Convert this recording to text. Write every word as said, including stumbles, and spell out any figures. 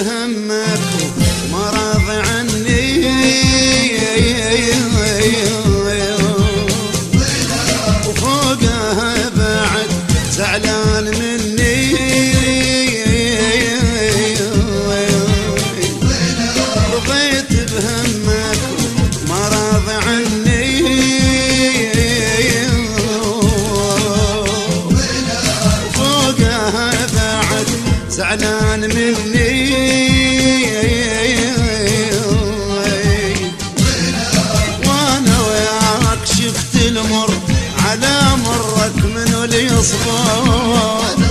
بهمك وما راضي عني، وفوقها بعد زعلان مني، رضيت بهمك وما راضي عني، وفوقها بعد زعلان مني، وانا وياك شفت المر على مرك منو اللي يصبر.